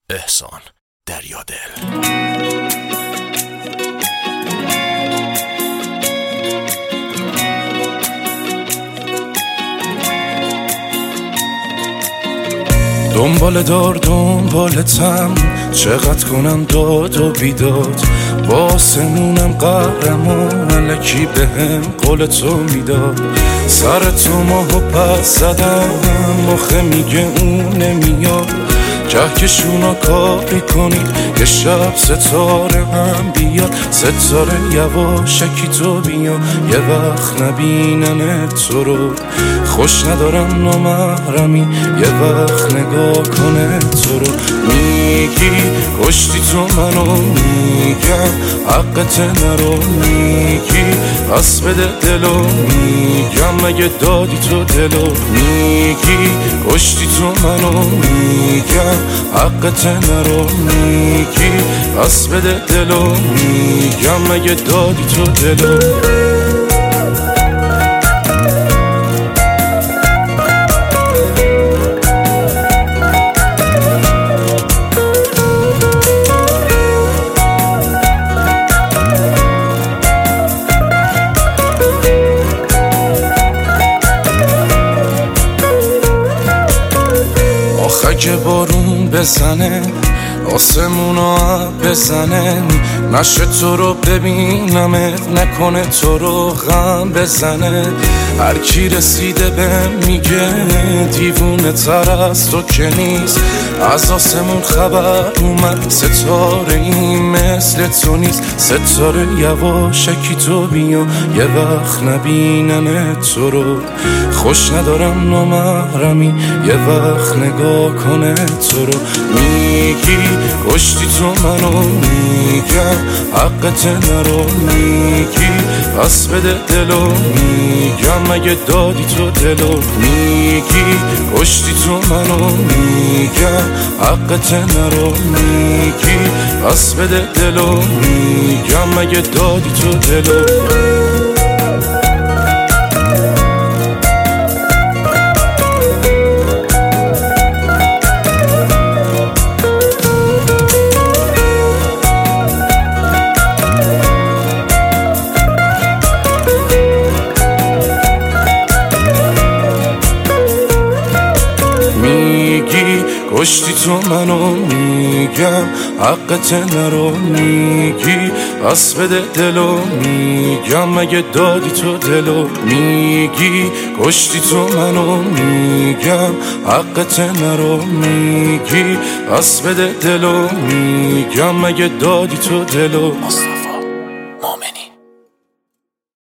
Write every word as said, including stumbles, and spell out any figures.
احسان دریادل. دنبال دار دنبالتم، چقدر کنم داد و بیداد، با آسمونم قهرمان الکی بهم قولتو میداد. سر تو ماهو پس زدم، مخه میگه اون نمیاد. کهکشونا کاری کنید یه شب ستاره هم بیاد. ستاره یواشکی تو بیا، یه وقت نبینم تو رو. خوش ندارم نامحرمی، یه وقت نگاه کنه تو رو. میگی کشتی تو منو، میگم حقت نرو. میگی پس بده دلو، میگم مگه دادی تو دلو. میگی کشتی تو منو، میگم حقت نرو. میگی پس بده دلو، میگم مگه دادی تو دلو. اگه بارون بزنه آسمونو بزنه، نشه تو رو ببینمت، نکنه تو رو غم بزنه. هر کی رسیده به میگه دیوونه تر از تو که نیست. از آسمون خبر اومد ستاره این مثل تو نیست. ستاره یواشکی تو بیا، یه وقت نبینم تو رو. خوش ندارم نامحرمی، یه وقت نگاه کنه تو رو. میگی کشتی تو منو، میگم حقت نرو. میگی پس بده دلو، میگم مگه دادی تو دلو. میگی کشتی تو منو، میگم حقت نرو. میگی پس بده دلو، میگم مگه دادی تو دلو. میگی کشتی تو منو، میگم حقت نرو. میگی پس بده دلو، میگم مگه دادی تو دلو. میگی کشتی تو منو، میگم حقت نرو. میگی پس بده دلو، میگم مگه دادی تو دلو.